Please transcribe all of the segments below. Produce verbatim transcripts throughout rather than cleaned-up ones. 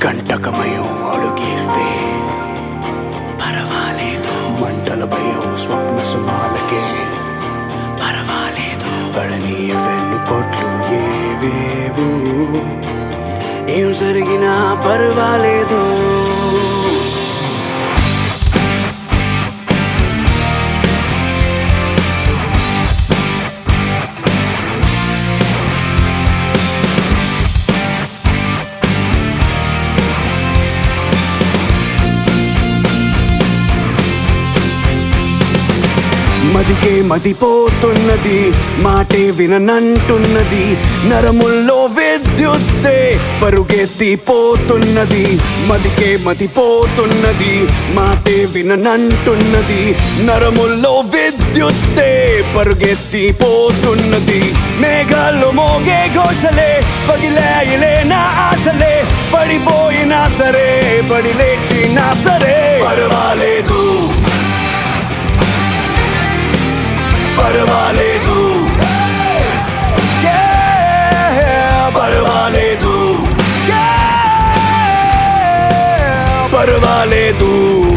కంటకమయం అడుగేస్తే పర్వాలేదు, మంటల భయం స్వప్న సుమాలకే పర్వాలేదు, పడని వెన్ను పొట్లు ఏవేవు ఏం జరిగినా పర్వాలేదు. మదికే మదిపోతున్నది, మాటే విననంటున్నది, నరముల్లో విద్యుత్తే పరుగెత్తిపోతున్నది. మదికే మదిపోతున్నది, మాటే విననంటున్నది, నరముల్లో విద్యుత్తే పరుగెత్తిపోతున్నది. మేఘాల్లో మోగే ఘోషలే పగిలాయిలే నా ఆశలే, పడిపోయినా సరే పడి లేచినా సరే పర్వాలేదు పర్వాలేదు పర్వాలేదు పర్వాలేదు.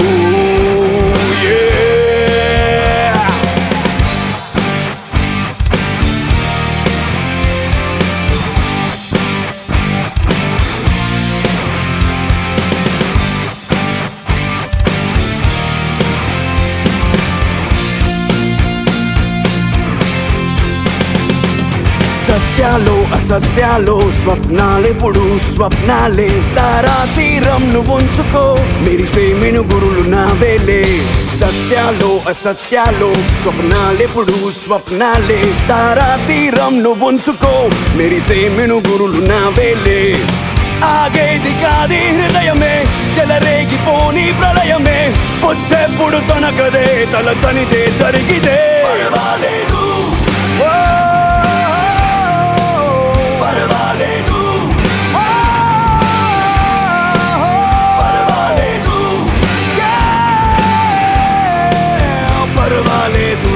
సత్యాలో అసత్యాలో స్వప్నాలెప్పుడు స్వప్నాలే, తారా తీరం నువ్వుంచుకో మెరిసే మినుగురులు నావేలే. సత్యాలో అసత్యాలో స్వప్నాలెప్పుడు స్వప్నాలే, తారా తీరం నువ్వుంచుకో మెరిసే మినుగురులు నావేలే. ఆగేది కాది హృదయమే చెలరేగిపోని ప్రళయమే, పొద్దెప్పుడు తనకదే తలచనిదే జరిగిదే పర్వాలేదు పర్వాలేదు పర్వాలేదు పర్వాలేదు.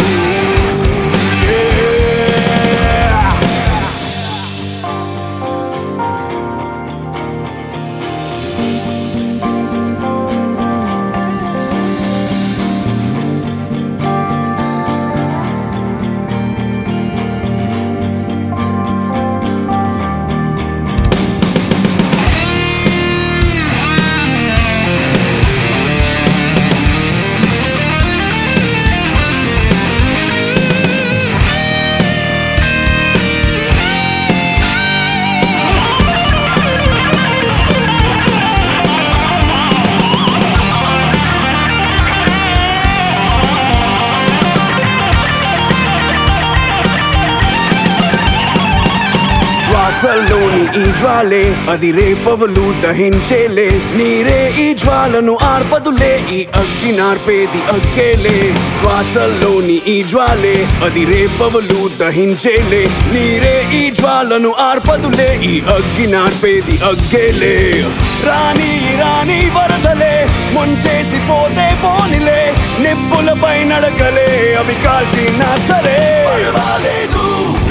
శ్వాసల్లోని ఈ జ్వాలే అది రేపవలు దహించేలే, నీరే ఈ జ్వాలను ఆర్పదులే ఈ అగ్గి నార్పేది అగ్గేలే. శ్వాసల్లోని ఈ జ్వాలే అది రేపవలు దహించేలే, నీరే ఈ జ్వాలను ఆర్పదులే ఈ అగ్గి నార్పేది అగ్గేలే. రాణి రాణి వరదలే ముంచేసి పోతే పోనిలే, నిప్పులపై నడకలే అవి కాల్చినా సరే పర్వాలేదు